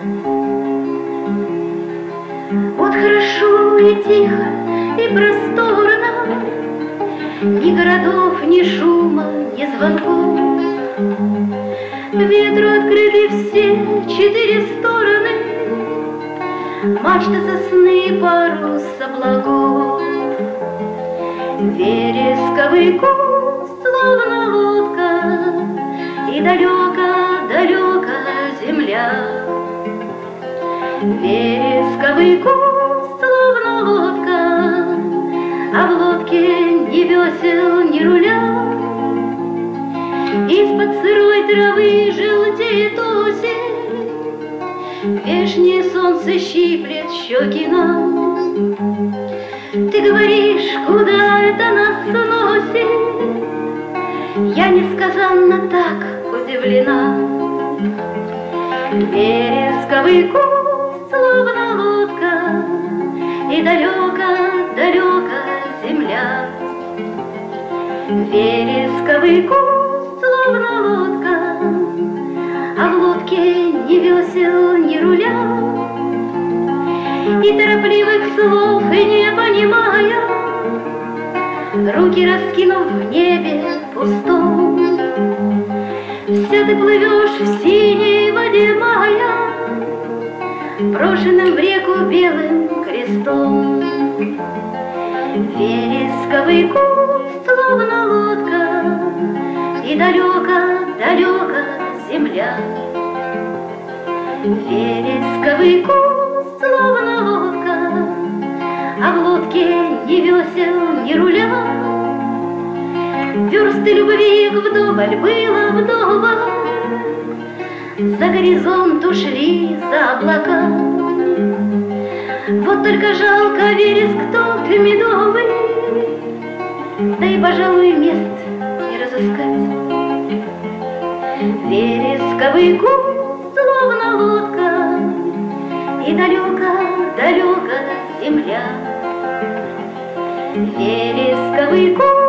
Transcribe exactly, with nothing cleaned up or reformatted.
Вот хорошо и тихо, и просторно, ни городов, ни шума, ни звонков. Ветру открыты все четыре стороны, мачта сосны, парус облаков. Вересковый куст, словно лодка, и далеко-далеко земля. Вересковый куст, словно лодка, а в лодке ни весел, ни руля. Из-под сырой травы желтеет осень, вешнее солнце щиплет щеки нам. Ты говоришь, куда это нас уносит? Я несказанно так удивлена. Вересковый куст, словно лодка, и далеко-далеко земля. Вересковый куст, словно лодка, а в лодке ни весел, ни руля. И торопливых слов и не понимая, руки раскинув в небе пустом, все ты плывешь в синей воде мая, брошенным в реку белым крестом. Вересковый куст, словно лодка, и далеко-далеко земля. Вересковый куст, словно лодка, а в лодке ни весел, ни руля. Версты любви их вдоволь было вдоволь, за горизонт ушли за облака. Вот только жалко вереск тот медовый, да и, пожалуй, мест не разыскать. Вересковый куст, словно лодка, и далеко-далеко земля. Вересковый куст,